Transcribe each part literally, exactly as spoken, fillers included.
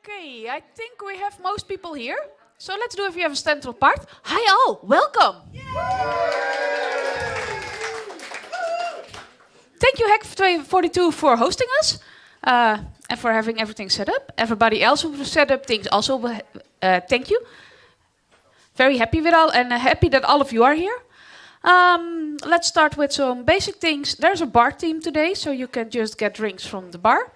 Okay, I think we have most people here. So let's do if you have a central part. Hi all, welcome. Thank you Hack forty-two for hosting us uh, and for having everything set up. Everybody else who set up things also, uh, thank you. Very happy with all and uh, happy that all of you are here. Um, let's start with some basic things. There's a bar team today, so you can just get drinks from the bar.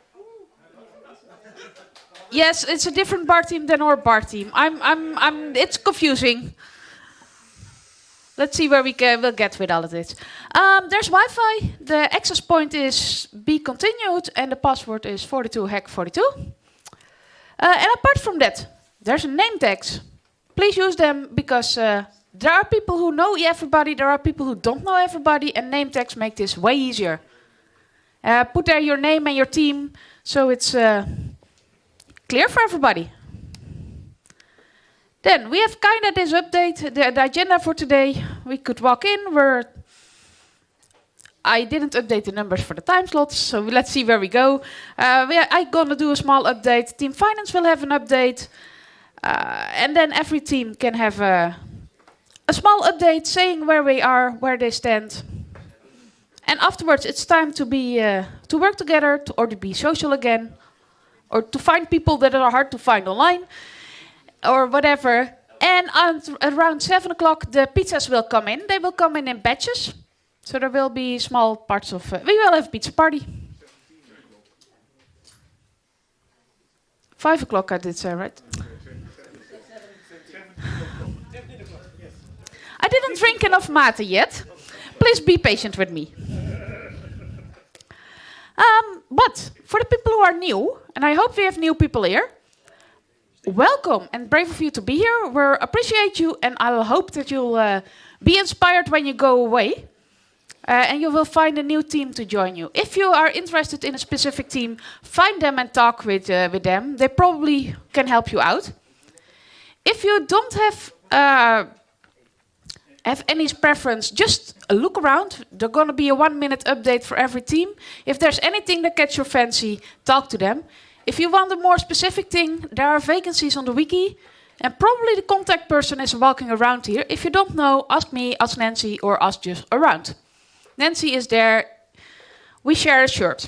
Yes, it's a different bar team than our bar team. I'm, I'm, I'm. It's confusing. Let's see where we can we'll get with all of this. Um, there's Wi-Fi. The access point is be continued, and the password is forty-two hack forty-two. Uh, and apart from that, there's a name tags. Please use them because uh, there are people who know everybody. There are people who don't know everybody, and name tags make this way easier. Uh, put there your name and your team, so it's. Uh, Clear for everybody. Then we have kind of this update, the, the agenda for today. We could walk in where I didn't update the numbers for the time slots, so let's see where we go. Uh, we are, I'm gonna do a small update. Team Finance will have an update, uh, and then every team can have a, a small update saying where we are, where they stand. And afterwards, it's time to be uh, to work together to, or to be social again. Or to find people that are hard to find online, or whatever. And at around seven o'clock, the pizzas will come in. They will come in in batches. So there will be small parts of... Uh, we will have a pizza party. Five o'clock, I did say, right? I didn't drink enough mate yet. Please be patient with me. Um, but for the people who are new, and I hope we have new people here, welcome and brave of you to be here. We appreciate you, and I hope that you'll uh, be inspired when you go away, uh, and you will find a new team to join you. If you are interested in a specific team, find them and talk with uh, with them. They probably can help you out. If you don't have uh, have any preference, just look around. There's going to be a one-minute update for every team. If there's anything that catches your fancy, talk to them. If you want a more specific thing, there are vacancies on the wiki, and probably the contact person is walking around here. If you don't know, ask me, ask Nancy, or ask just around. Nancy is there. We share a shirt.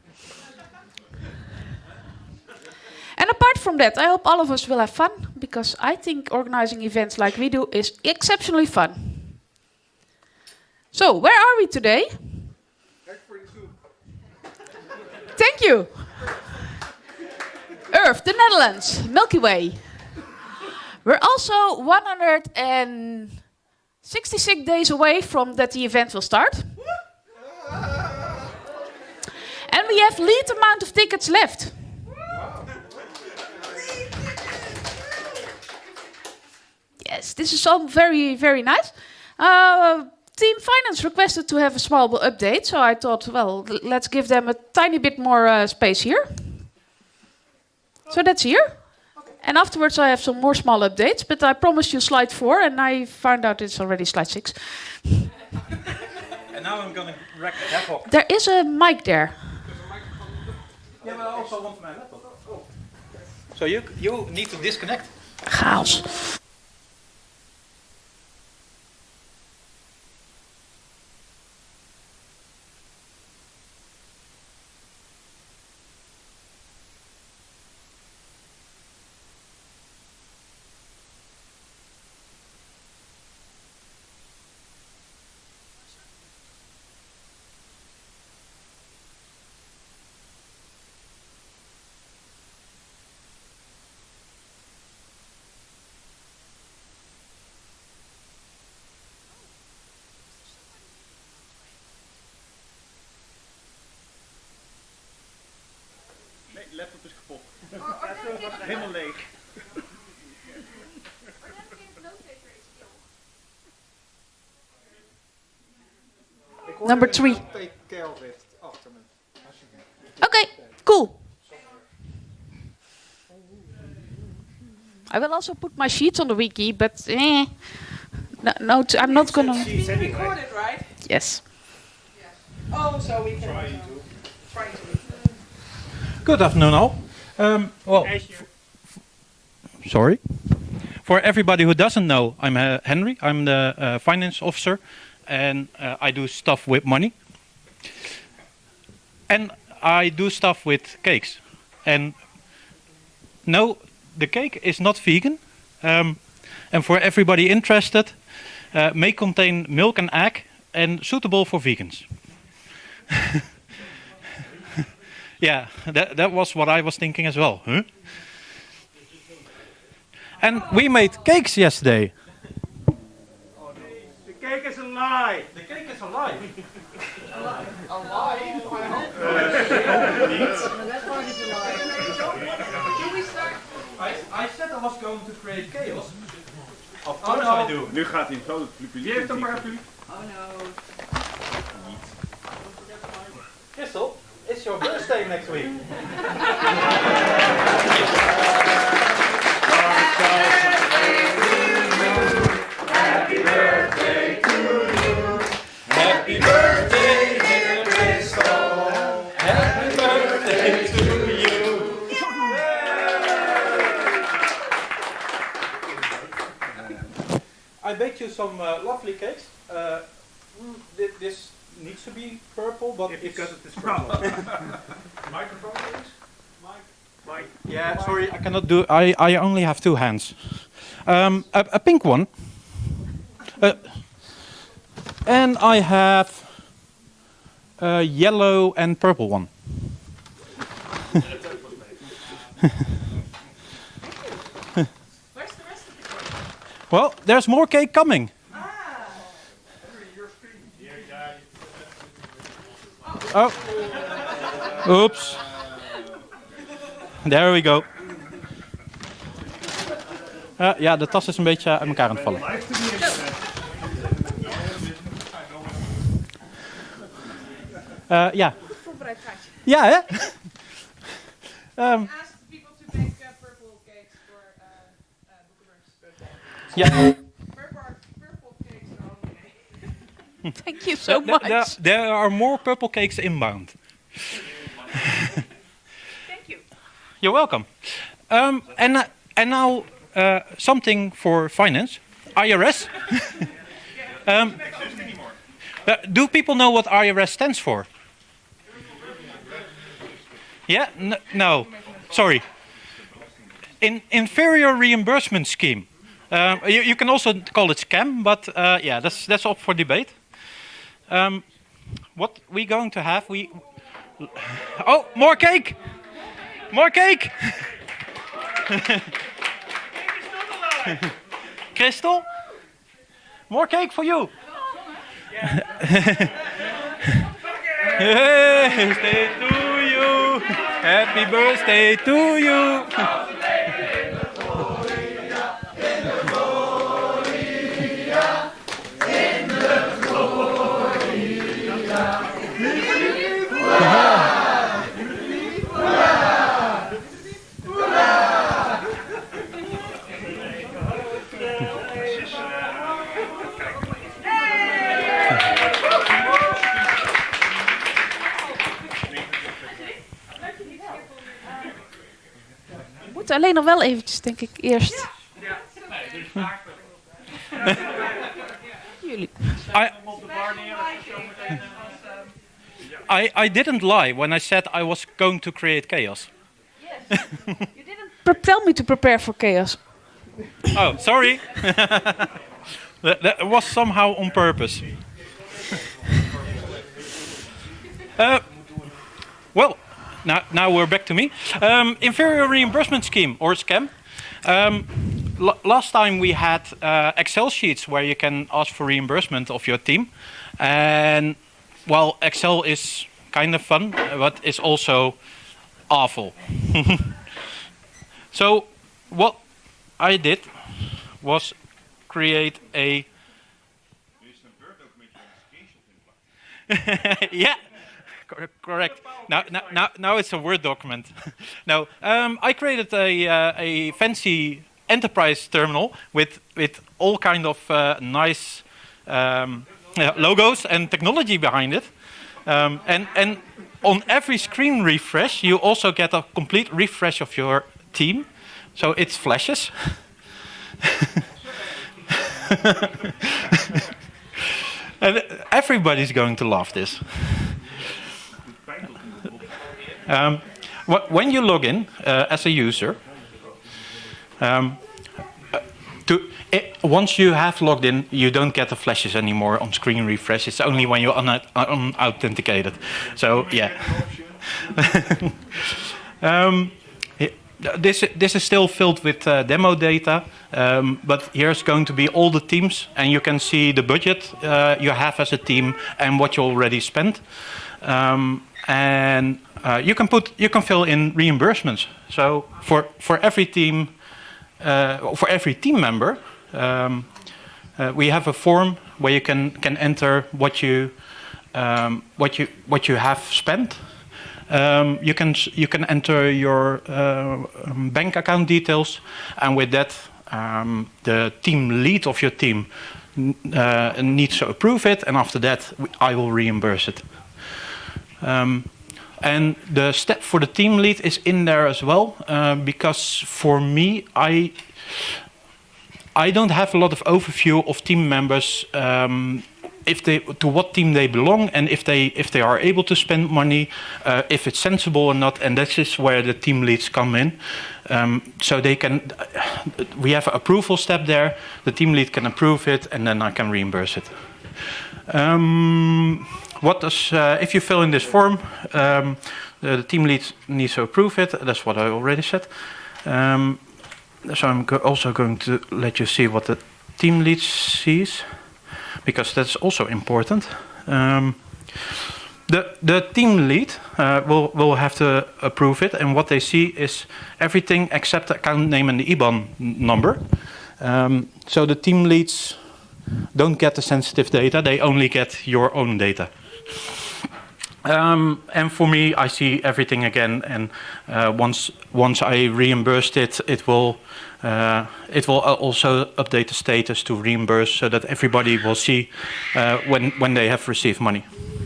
And apart from that, I hope all of us will have fun, because I think organizing events like we do is exceptionally fun. So, where are we today? Thank you. Earth, the Netherlands, Milky Way. We're also one hundred sixty-six days away from that the event will start. And we have least amount of tickets left. Yes, this is all very, very nice. Uh, Team Finance requested to have a small update, so I thought, well, let's give them a tiny bit more uh, space here. So that's here. Okay. And afterwards I have some more small updates, but I promised you slide four, and I found out it's already slide six. And now I'm going to wreck the laptop. There is a mic there. Yeah, but I also want my laptop. Oh. So you, you need to disconnect. Chaos. Nee, laptop is kapot. Helemaal leeg. Number three. Okay, cool. I will also put my sheets on the wiki, but eh, no, no t- I'm not gonna. It's being recorded, right? Yes. Oh, so we can. Good afternoon all. Um, well, sorry. For everybody who doesn't know, I'm uh, Henry. I'm the uh, finance officer, and uh, I do stuff with money. And I do stuff with cakes. And no, the cake is not vegan. Um, and for everybody interested, uh, may contain milk and egg and suitable for vegans. Yeah, that, that was what I was thinking as well. Huh? And we made cakes yesterday. The cake is a lie. The cake is a lie. I, I said I was going to create chaos. Of course I do. Nu gaat hij in grote publiek. Wie heeft een paraplu? Oh no. Crystal, it's your birthday next week. Happy birthday to you. Happy birthday, dear Crystal. Happy birthday to you. I baked you some uh, lovely cakes. Uh, th this needs to be purple, but If it's... because it is purple. Microphone please. Mike. Mike. Yeah, sorry, I cannot do. I I only have two hands. Um, a, a pink one. Uh, and I have a yellow and purple one. Where's the rest of the cake? Well, there's more cake coming. Oh. Oops. There we go. Uh, ja, de tas is een beetje uit elkaar aan het vallen. Uh, ja. Goed voorbereid gaatje. Ja, hè? um, Ask people to make uh, purple cakes for uh, uh, Boekenburg's. ja. Purple, purple cakes are on the way. Thank you so There- there, much. there are more purple cakes inbound. Thank you. You're welcome. Um, and, uh, and now uh, something for finance. I R S. um, uh, do people know what I R S stands for? Yeah? N no. Sorry. In inferior reimbursement scheme. Um, you, you can also call it scam, but uh, yeah, that's that's up for debate. Um, what we going to have? We oh, more cake! More cake! Crystal? More cake for you! Birthday to you! Happy birthday to you! We moeten alleen nog wel eventjes, denk ik, eerst... Jullie. I, I, I didn't lie when I said I was going to create chaos. Pre- Tell me to prepare for chaos. Oh, sorry. that, that was somehow on purpose. uh, well, now, now we're back to me. Um, inferior reimbursement scheme, or scam. Um, l- last time we had uh, Excel sheets where you can ask for reimbursement of your team. And, well, Excel is kind of fun, but it's also awful. So, what I did was create a... yeah, cor- correct. Now, now, now, now it's a Word document. no, um, I created a, uh, a fancy enterprise terminal with, with all kind of uh, nice um, yeah, logos and technology behind it. Um, and, and on every screen refresh, you also get a complete refresh of your team So it flashes. And everybody's going to love this. Um, wh when you log in uh, as a user, um, uh, to, it, once you have logged in, you don't get the flashes anymore on screen refresh. It's only when you're un unauthenticated. So yeah. um, This, this is still filled with uh, demo data, um, but here's going to be all the teams, and you can see the budget uh, you have as a team and what you already spent. Um, and uh, you can put, you can fill in reimbursements. So for for every team, uh, for every team member, um, uh, we have a form where you can can enter what you um, what you what you have spent. Um, you can you can enter your uh, um, bank account details, and with that, um, the team lead of your team uh, needs to approve it, and after that, I will reimburse it. Um, and the step for the team lead is in there as well, uh, because for me, I I don't have a lot of overview of team members. Um, If they, to what team they belong, and if they if they are able to spend money, uh, if it's sensible or not, and this is where the team leads come in. Um, so they can, we have an approval step there. The team lead can approve it, and then I can reimburse it. Um, what does uh, if you fill in this form, um, the, the team lead needs to approve it. That's what I already said. Um, so I'm go also going to let you see what the team lead sees, because that's also important. Um, the the team lead uh, will will have to approve it, and what they see is everything except the account name and the I B A N number. Um, so the team leads don't get the sensitive data; they only get your own data. Um, and for me, I see everything again, and uh, once once I reimbursed it, it will uh, it will also update the status to reimburse, so that everybody will see uh, when when they have received money.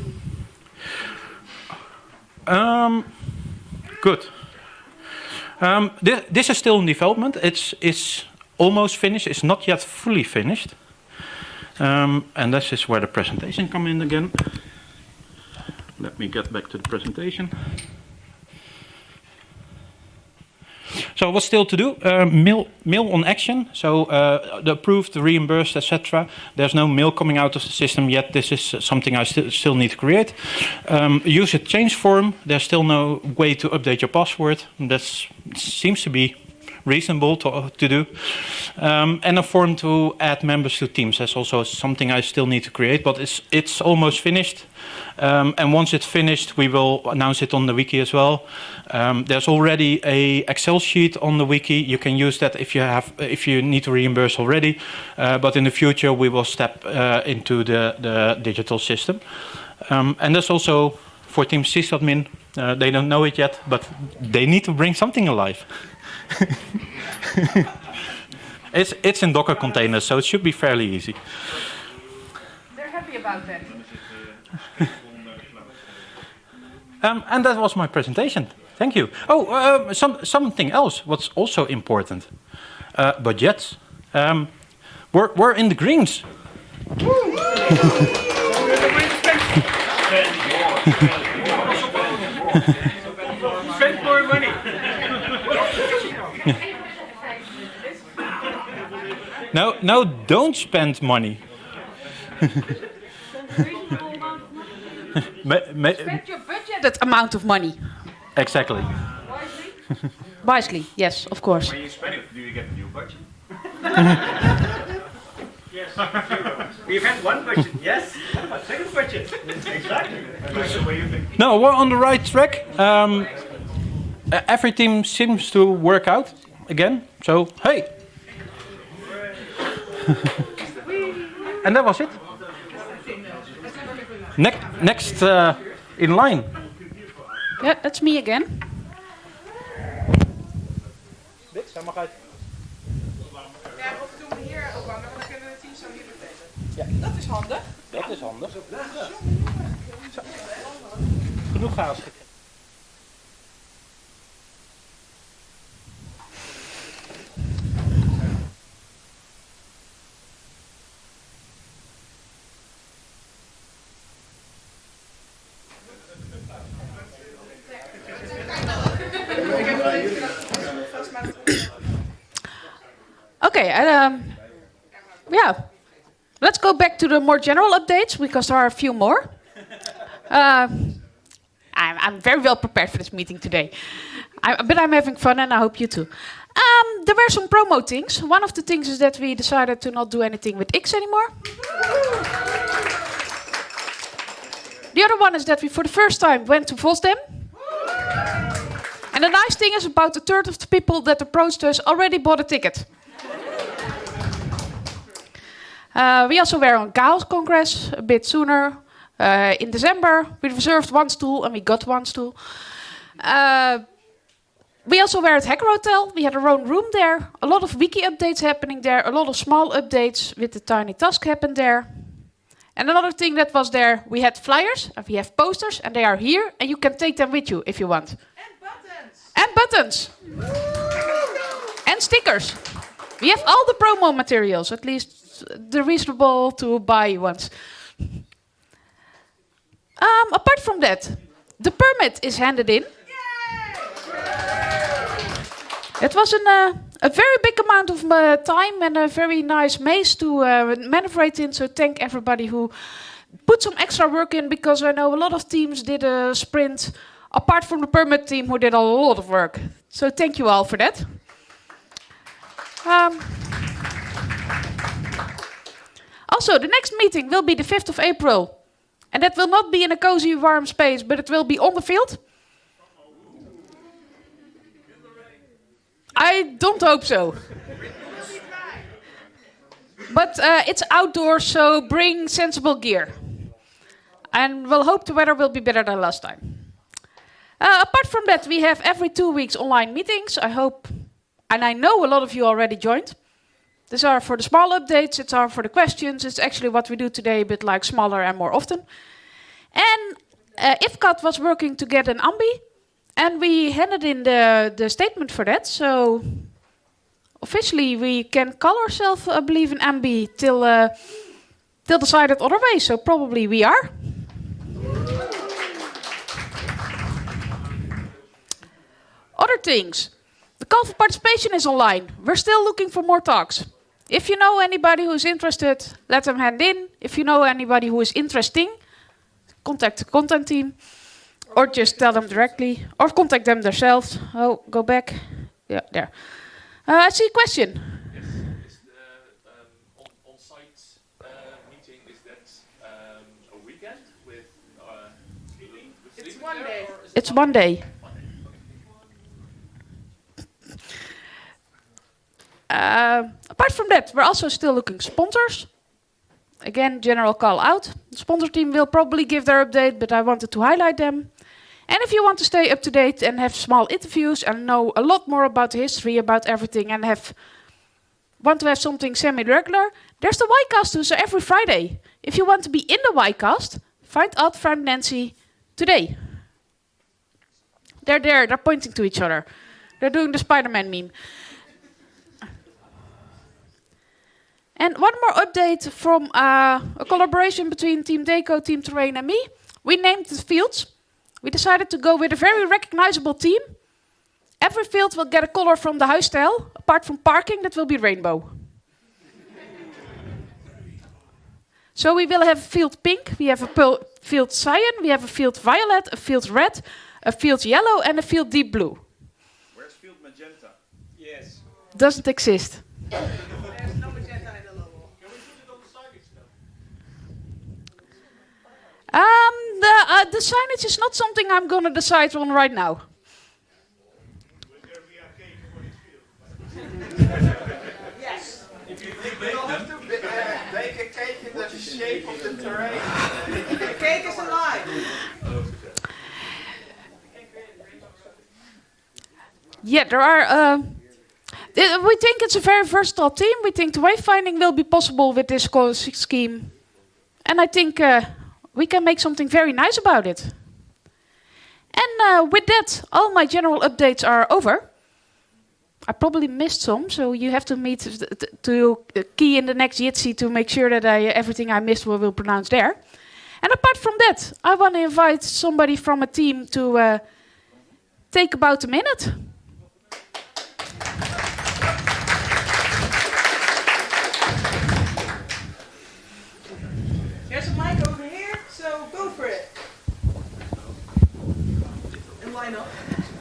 Um, good. Um, this, this is still in development. It's it's almost finished. It's not yet fully finished. Um, and this is where the presentation comes in again. Let me get back to the presentation. So what's still to do? Uh, mail, mail on action. So uh, the approved, the reimbursed, et cetera. There's no mail coming out of the system yet. This is something I st still need to create. Um, use a change form. There's still no way to update your password. That seems to be reasonable to, to do. Um, and a form to add members to teams. That's also something I still need to create, but it's, it's almost finished. Um, and once it's finished, we will announce it on the wiki as well. Um, there's already a Excel sheet on the wiki. You can use that if you have, if you need to reimburse already. Uh, but in the future, we will step uh, into the, the digital system. Um, and that's also for Team sysadmin. Uh, they don't know it yet, but they need to bring something alive. it's it's in Docker containers, so it should be fairly easy. They're happy about that. um, and that was my presentation. Thank you. Oh, um, some something else. What's also important? Uh, budgets. Um, we're we're in the greens. Spend more money. No, no, don't spend money. ma ma Spend your budgeted amount of money. exactly. Wisely? Wisely, yes, of course. When you spend it, do you get a new budget? Yes. We've had one budget, yes. A second budget. Exactly. That's the way you think. No, we're on the right track. Um, uh, every team seems to work out again. So, hey. And that was it. Ne next uh, in line. Yeah, that's me again. Dit, zij mag uit. Ja, of doen we hier ophangen, want dan kunnen we het team zo hier betekenen. Ja. Dat is handig. Dat is handig. Zo. Genoeg chaos. Okay, and, um, yeah. Let's go back to the more general updates because there are a few more. Uh, I'm, I'm very well prepared for this meeting today. I, but I'm having fun and I hope you too. Um, there were some promo things. One of the things is that we decided to not do anything with X anymore. The other one is that we for the first time went to Vosdem. And the nice thing is about a third of the people that approached us already bought a ticket. Uh, we also were on Chaos Congress a bit sooner. Uh, in December, we reserved one stool and we got one stool. Uh, we also were at Hacker Hotel. We had our own room there. A lot of wiki updates happening there. A lot of small updates with the Tiny Task happened there. And another thing that was there, we had flyers and we have posters and they are here and you can take them with you if you want. And buttons. And buttons. And stickers. We have all the promo materials, at least the reasonable to buy ones. Um, apart from that, the permit is handed in. It was an, uh, a very big amount of uh, time and a very nice maze to uh, maneuver in, so thank everybody who put some extra work in, because I know a lot of teams did a sprint, apart from the permit team who did a lot of work. So thank you all for that. Um, also, the next meeting will be the fifth of April. And that will not be in a cozy, warm space, but it will be on the field. I don't hope so. But uh, it's outdoors, so bring sensible gear. And we'll hope the weather will be better than last time. Uh, apart from that, we have every two weeks online meetings. I hope, and I know a lot of you already joined. These are for the small updates, it's are for the questions. It's actually what we do today, but like smaller and more often. And uh, IFCAT was working to get an ambi, and we handed in the, the statement for that. So officially we can call ourselves, I believe, an ambi till, uh, till decided otherwise. So probably we are. Other things. The call for participation is online. We're still looking for more talks. If you know anybody who's interested, let them hand in. If you know anybody who is interesting, contact the content team. Or just tell them directly. Or contact them themselves. Oh, go back. Yeah, there. Uh, I see a question. Yes, is the um, on, on-site uh, meeting, is that um, a weekend with uh, sleeping? With It's sleeping one there, day. or is it It's one day. Uh, apart from that, we're also still looking sponsors. Again, general call out. The sponsor team will probably give their update, but I wanted to highlight them. And if you want to stay up to date and have small interviews and know a lot more about the history, about everything, and have want to have something semi-regular, there's the YCast, so every Friday. If you want to be in the YCast, find out friend Nancy today. They're there, they're pointing to each other. They're doing the Spider-Man meme. And one more update from uh, a collaboration between Team Deco, Team Terrain and me. We named the fields. We decided to go with a very recognizable team. Every field will get a color from the huisstijl. Apart from parking, that will be rainbow. So we will have a field pink, we have a field cyan, we have a field violet, a field red, a field yellow and a field deep blue. Where's field magenta? Yes. Doesn't exist. There's no magenta in the logo. Can we put it on the signage now? Um, the, uh, the signage is not something I'm going to decide on right now. Yes. We'll have to b- uh, bake a cake in the shape of the terrain. The cake is alive. Yeah, there are... Uh, th- we think it's a very versatile team. We think the wayfinding will be possible with this co- scheme. And I think uh, we can make something very nice about it. And uh, with that, all my general updates are over. I probably missed some, so you have to meet th- th- to uh, key in the next Jitsi to make sure that I, everything I missed will, will pronounce there. And apart from that, I want to invite somebody from a team to uh, take about a minute. for it. And line up.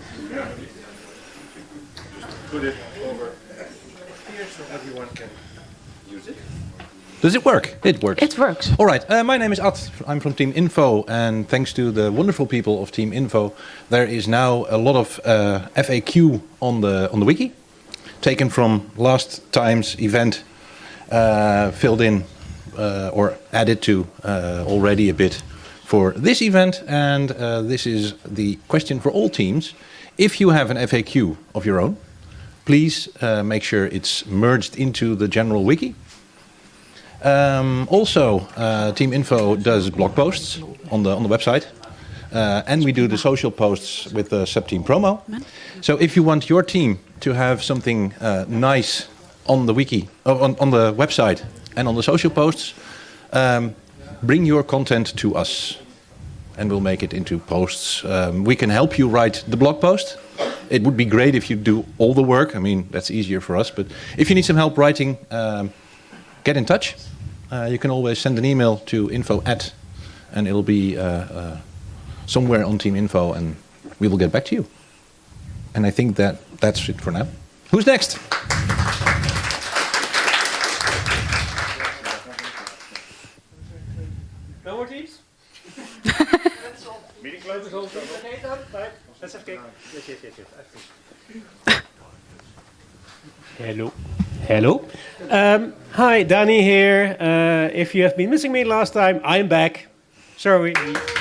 Put it over here so everyone can use it. Does it work? It works. It works. All right. Uh, my name is Ad. I'm from Team Info, and thanks to the wonderful people of Team Info, there is now a lot of uh, F A Q on the on the wiki, taken from last time's event, uh, filled in uh, or added to uh, already a bit for this event, and uh, this is the question for all teams. If you have an F A Q of your own, please uh, make sure it's merged into the general wiki. Um, also, uh, Team Info does blog posts on the on the website, uh, and we do the social posts with the sub-team promo. So if you want your team to have something uh, nice on the wiki, uh, on, on the website and on the social posts, um, bring your content to us, and we'll make it into posts. Um, we can help you write the blog post. It would be great if you do all the work. I mean, that's easier for us. But if you need some help writing, um, get in touch. Uh, you can always send an email to info at, and it'll be uh, uh, somewhere on Team Info, and we will get back to you. And I think that that's it for now. Who's next? No more teams? Meeting closes also. Okay, done. Right. Let's have cake. Yes, yes, yes, yes. Hello. Hello. Um, hi, Danny here. Uh, if you have been missing me last time, I'm back. Sorry.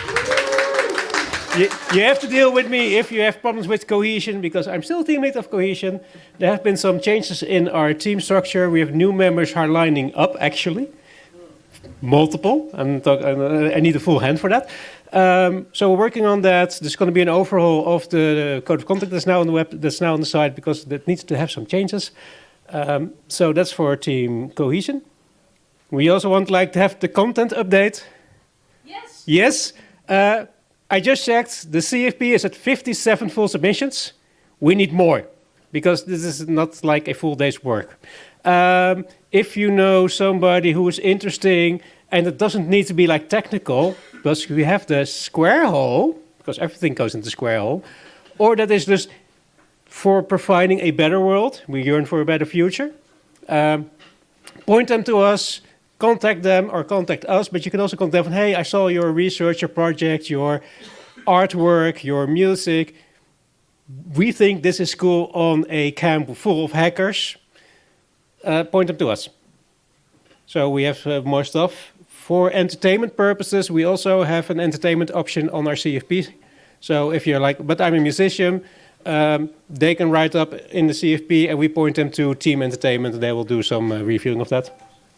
You, you have to deal with me if you have problems with cohesion, because I'm still team lead of cohesion. There have been some changes in our team structure. We have new members who are lining up, actually. Multiple. I'm talk, I need a full hand for that. Um, so we're working on that. There's going to be an overhaul of the code of conduct that's now on the web, that's now on the site, because that needs to have some changes. Um, so that's for team cohesion. We also want like to have the content update. Yes. Yes. Uh, I just checked. The C F P is at fifty-seven full submissions. We need more, because this is not like a full day's work. Um, if you know somebody who is interesting, and it doesn't need to be like technical, because we have the square hole, because everything goes into square hole, or that is just for providing a better world. We yearn for a better future. Um, point them to us, contact them or contact us, but you can also contact them, hey, I saw your research, your project, your artwork, your music. We think this is cool on a camp full of hackers. Uh, point them to us. So we have uh, more stuff. For entertainment purposes, we also have an entertainment option on our C F P. So if you're like, but I'm a musician, Um, they can write up in the C F P, and we point them to Team Entertainment, and they will do some uh, reviewing of that.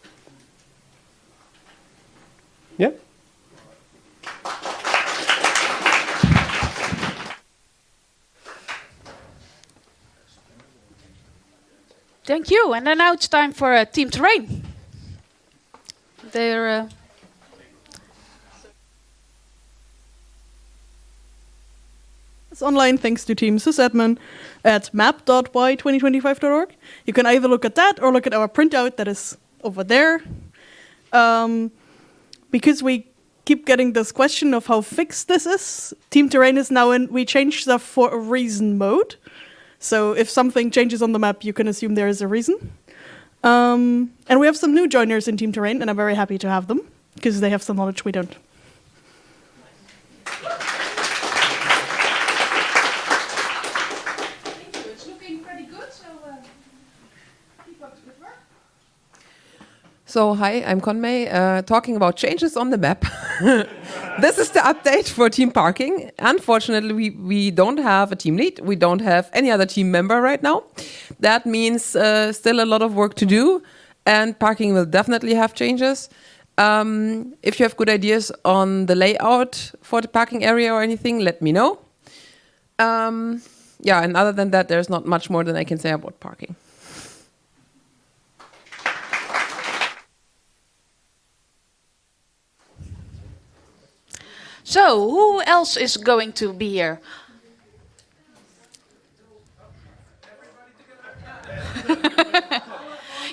Yeah? Thank you. And then now it's time for uh, Team Terrain. They're... Uh, It's online thanks to Team sysadmin at map dot y twenty twenty-five dot org. You can either look at that or look at our printout that is over there. Um, because we keep getting this question of how fixed this is, Team Terrain is now in, we changed stuff for a reason mode. So if something changes on the map, you can assume there is a reason. Um, and we have some new joiners in Team Terrain, and I'm very happy to have them, because they have some knowledge we don't. So, hi, I'm Conmay, uh, talking about changes on the map. This is the update for team parking. Unfortunately, we, we don't have a team lead. We don't have any other team member right now. That means uh, still a lot of work to do, and parking will definitely have changes. Um, if you have good ideas on the layout for the parking area or anything, let me know. Um, yeah, and other than that, there's not much more than I can say about parking. So, who else is going to be here?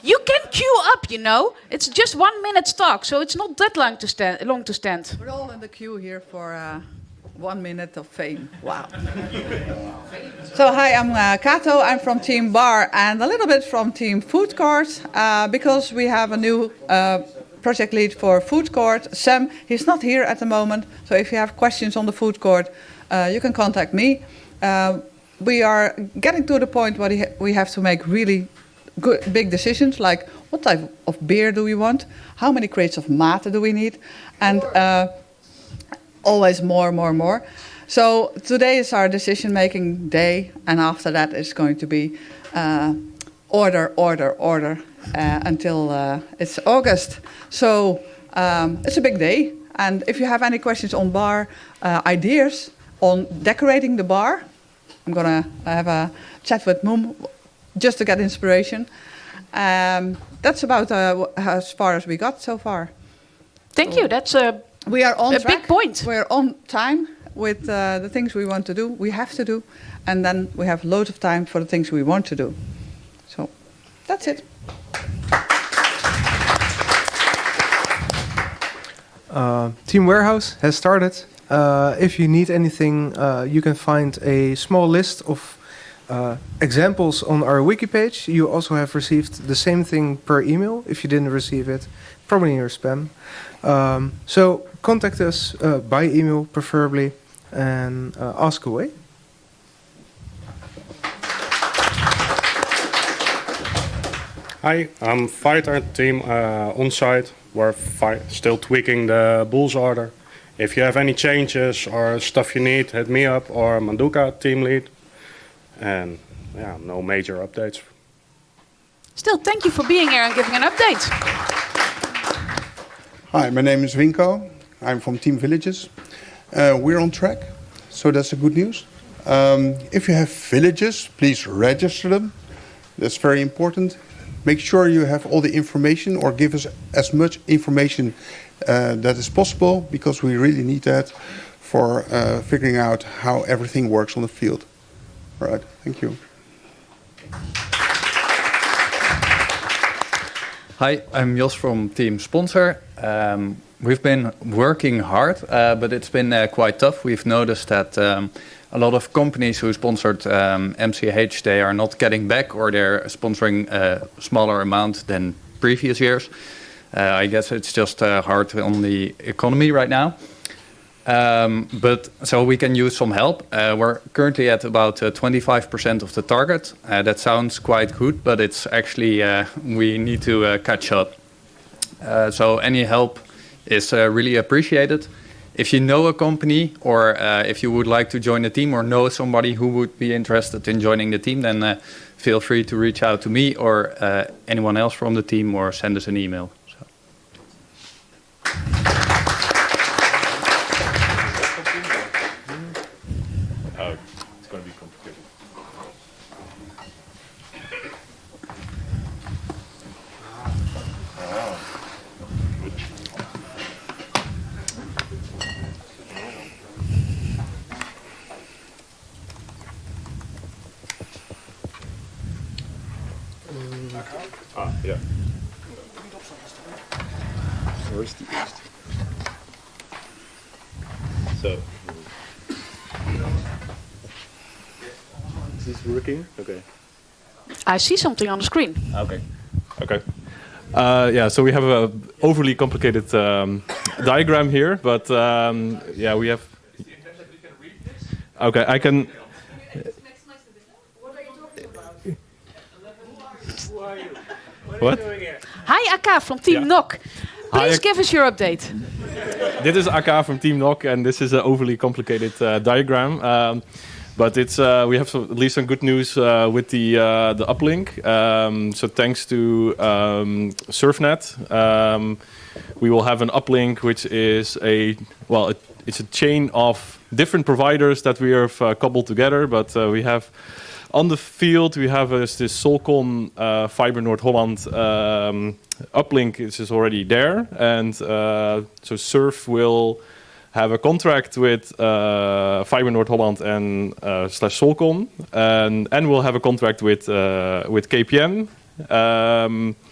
You can queue up, you know. It's just one minute talk, so it's not that long to stand. Long to stand. We're all in the queue here for uh, one minute of fame. Wow. So hi, I'm uh, Kato. I'm from Team Bar and a little bit from Team Food Court uh, because we have a new uh, project lead for Food Court, Sam. He's not here at the moment, so if you have questions on the Food Court, uh, you can contact me. Uh, we are getting to the point where we have to make really good, big decisions, like what type of beer do we want, how many crates of mate do we need, and uh, always more, more, more. So today is our decision-making day, and after that it's going to be uh, order, order, order uh, until uh, it's August. So um, it's a big day, and if you have any questions on bar, uh, ideas on decorating the bar, I'm gonna have a chat with Moom just to get inspiration. Um, that's about uh, as far as we got so far. Thank you. That's a we are on a track. big point. We're on time with uh, the things we want to do. We have to do, and then we have loads of time for the things we want to do. So that's it. Uh, Team Warehouse has started. Uh, if you need anything, uh, you can find a small list of uh, examples on our wiki page. You also have received the same thing per email. If you didn't receive it, probably in your spam. Um, so contact us uh, by email, preferably, and uh, ask away. Hi, I'm Fighter team uh, on site. We're fi- still tweaking the Bulls order. If you have any changes or stuff you need, hit me up or Manduka, team lead. And yeah, no major updates. Still, thank you for being here and giving an update. Hi, my name is Winko. I'm from Team Villages. Uh, we're on track, so that's the good news. Um, if you have villages, please register them. That's very important. Make sure you have all the information or give us as much information uh, that is possible, because we really need that for uh, figuring out how everything works on the field. All right, thank you. Hi, I'm Jos from Team Sponsor. Um, we've been working hard, uh, but it's been uh, quite tough. We've noticed that um, a lot of companies who sponsored um, M C H, they are not getting back, or they're sponsoring a smaller amount than previous years. Uh, I guess it's just uh, hard on the economy right now. Um, but so we can use some help. Uh, we're currently at about uh, twenty-five percent of the target. Uh, that sounds quite good, but it's actually, uh, we need to uh, catch up. Uh, so any help is uh, really appreciated. If you know a company, or uh, if you would like to join the team, or know somebody who would be interested in joining the team, then uh, feel free to reach out to me or uh, anyone else from the team, or send us an email. So. Oh, it's going to be complicated. Ah, ja. Waar is die eerste? So. Is this working? Okay. I see something on the screen. Okay. Okay. Uh, yeah, so we have a overly complicated um, diagram here, but um, yeah, we have. Okay, I can. What? Hi, Aka from Team Yeah. N O C. Please Hi, give us your update. This is Aka from Team N O C, and this is an overly complicated uh, diagram. Um, but it's uh, we have some, at least some good news uh, with the uh, the uplink. Um, so thanks to um, SurfNet, um, we will have an uplink, which is a well, it, it's a chain of different providers that we have uh, cobbled together. But uh, we have. On the field, we have uh, this Solcon uh, Fiber Noord-Holland um, uplink, which is already there. And uh, so Surf will have a contract with uh, Fiber Noord-Holland and uh, slash Solcon. And, and we'll have a contract with, uh, with K P N. Um,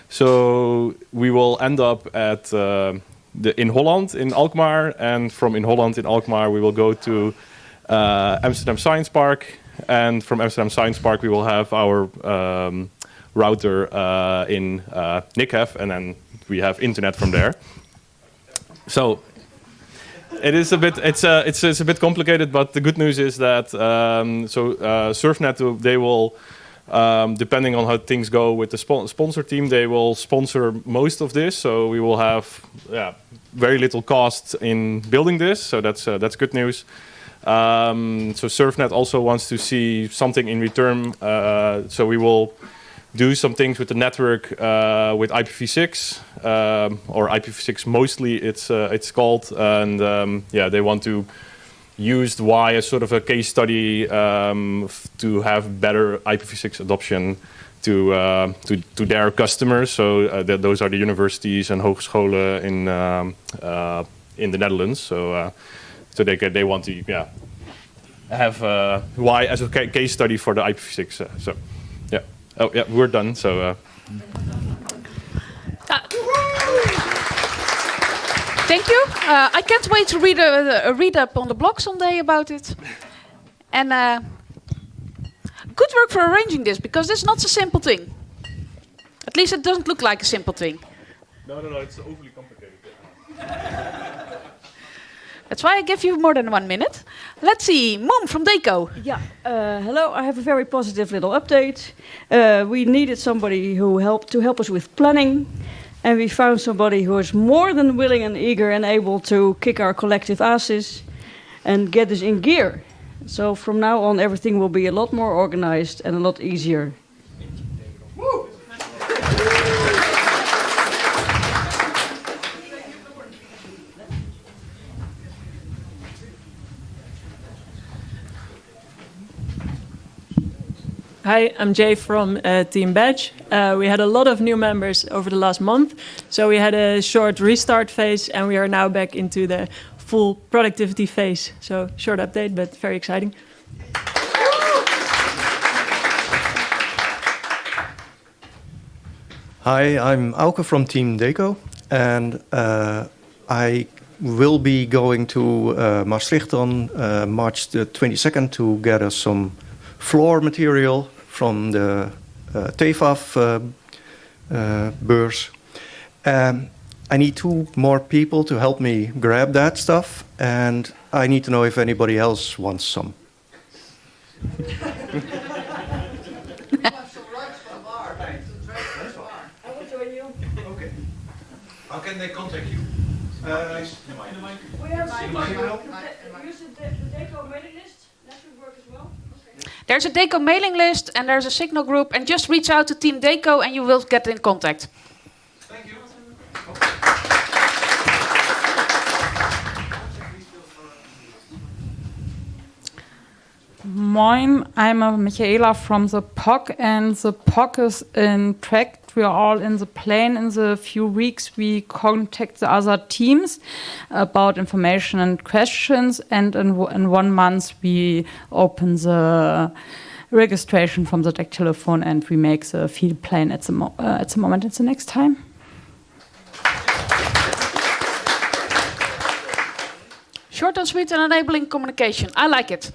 So we will end up at uh, the, in Holland, in Alkmaar, and from in Holland, in Alkmaar, we will go to uh, Amsterdam Science Park, and from Amsterdam Science Park, we will have our um, router uh, in uh, Nijmegen, and then we have internet from there. So it is a bit, it's a, it's, it's a bit complicated, but the good news is that um, so uh, SurfNet, they will. Um, depending on how things go with the spo sponsor team, they will sponsor most of this. So we will have yeah, very little cost in building this. So that's uh, that's good news. Um, so SurfNet also wants to see something in return. Uh, so we will do some things with the network uh, with I P v six um, or I P v six mostly. It's uh, it's called, and um, yeah, they want to. Used Y as sort of a case study um, to have better I P v six adoption to uh, to, to their customers. So uh, th those are the universities and hogescholen in um, uh, in the Netherlands. So uh, so they they want to yeah have uh, Y as a ca case study for the I P v six. Uh, so yeah, oh yeah, we're done. So. Uh, Thank you. Uh, I can't wait to read a, a read up on the blog someday about it. And uh, good work for arranging this, because it's not a simple thing. At least it doesn't look like a simple thing. No, no, no, it's overly complicated. That's why I give you more than one minute. Let's see, Mom from Deco. Yeah, uh, hello. I have a very positive little update. Uh, we needed somebody who helped to help us with planning. And we found somebody who is more than willing and eager and able to kick our collective asses and get us in gear. So from now on, everything will be a lot more organized and a lot easier. Woo! Hi, I'm Jay from uh, Team Badge. Uh, we had a lot of new members over the last month, so we had a short restart phase, and we are now back into the full productivity phase. So short update, but very exciting. Hi, I'm Auke from Team Deco, and uh, I will be going to uh, Maastricht on uh, March the twenty-second to gather some floor material from the uh, T F A F uh, uh, beurs. Um, I need two more people to help me grab that stuff, and I need to know if anybody else wants some. How can they contact you? Uh, We have Signal. Use the Deco mailing list. That should work as well. There's a Deco mailing list and there's a Signal group, and just reach out to Team Deco and you will get in contact. Thank you. Moin, I'm uh, Michaela from the P O C, and the P O C is in track. We are all in the plane. In the few weeks, we contact the other teams about information and questions, and in, w in one month, we open the registration from the D E C telephone, and we make the field plan at the, mo uh, at the moment. It's the next time. Short and sweet and enabling communication. I like it.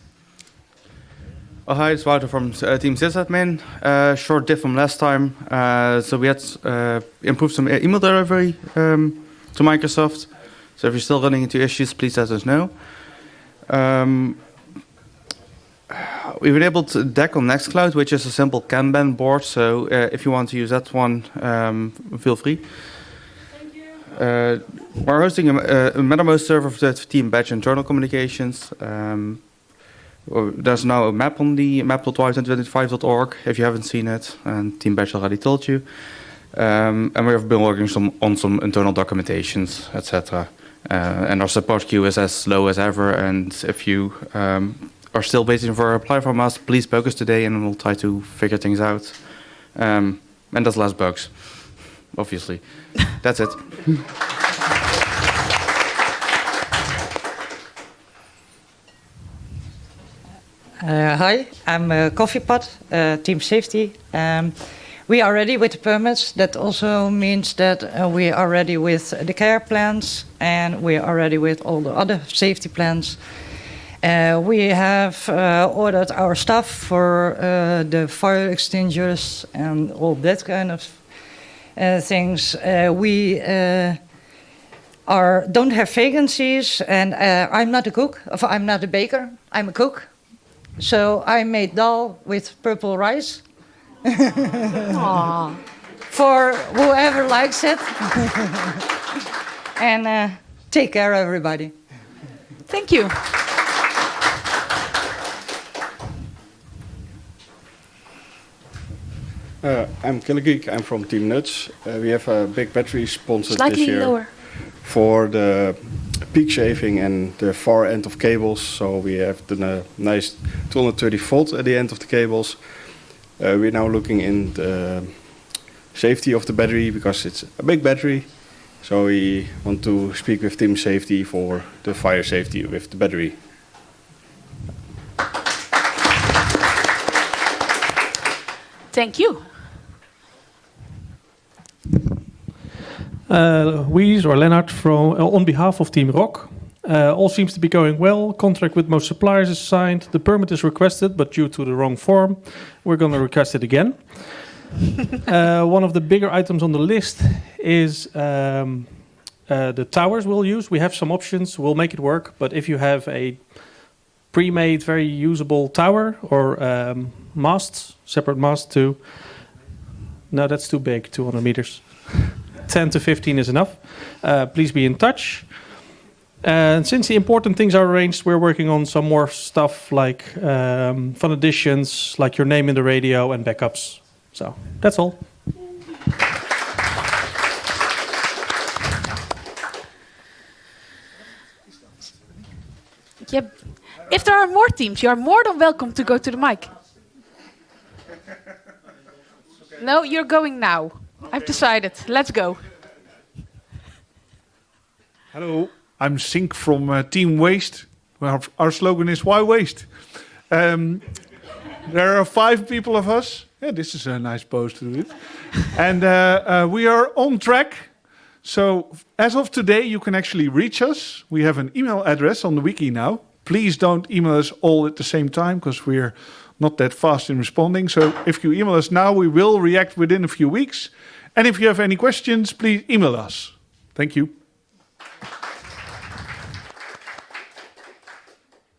Oh, hi, it's Wouter from uh, Team sysadmin. Uh, short diff from last time. Uh, so we had uh, improved some email delivery um, to Microsoft. So if you're still running into issues, please let us know. Um, we've enabled D E C on Nextcloud, which is a simple Kanban board. So uh, if you want to use that one, um, feel free. Thank you. Uh, we're hosting a, a MetaMost server for the Team Badge internal communications. Um, There's now a map on the map dot y twenty twenty-five dot org if you haven't seen it, and Team Badge already told you. Um, and we have been working some, on some internal documentations, et cetera. Uh, and our support queue is as low as ever. And if you um, are still waiting for a reply from us, please poke us today, and we'll try to figure things out. Um, and that's less bugs, obviously. That's it. Uh, hi, I'm uh, Coffee Pot, uh, Team Safety. Um, we are ready with the permits. That also means that uh, we are ready with the care plans, and we are ready with all the other safety plans. Uh, we have uh, ordered our stuff for uh, the fire extinguishers and all that kind of uh, things. Uh, we uh, are don't have vacancies, and uh, I'm not a cook. I'm not a baker. I'm a cook. So I made dal with purple rice. Aww. For whoever likes it. And uh, take care, everybody. Thank you. Uh, I'm Killigeek. I'm from Team Nuts. Uh, we have a big battery sponsored Slightly this year lower. for the peak shaving and the far end of cables. So we have the uh, nice two hundred thirty volt at the end of the cables. Uh, we're now looking in the safety of the battery because it's a big battery. So we want to speak with Team Safety for the fire safety with the battery. Thank you. Uh, Wies or Lennart from uh, on behalf of Team Rock. Uh, all seems to be going well. Contract with most suppliers is signed. The permit is requested, but due to the wrong form, we're going to request it again. uh, one of the bigger items on the list is um, uh, the towers we'll use. We have some options. We'll make it work. But if you have a pre-made, very usable tower or um, masts, separate mast too, no, that's too big, two hundred meters. ten to fifteen is enough. Uh, please be in touch. And since the important things are arranged, we're working on some more stuff like um, fun additions, like your name in the radio and backups. So that's all. Yep. If there are more teams, you are more than welcome to go to the mic. No, you're going now. I've decided. Let's go. Hello, I'm Sink from uh, Team Waste. Our, our slogan is "Why Waste?" Um, there are five people of us. Yeah, this is a nice pose to do it. And uh, uh, we are on track. So as of today, you can actually reach us. We have an email address on the wiki now. Please don't email us all at the same time because we're not that fast in responding. So if you email us now, we will react within a few weeks. And if you have any questions, please email us. Thank you.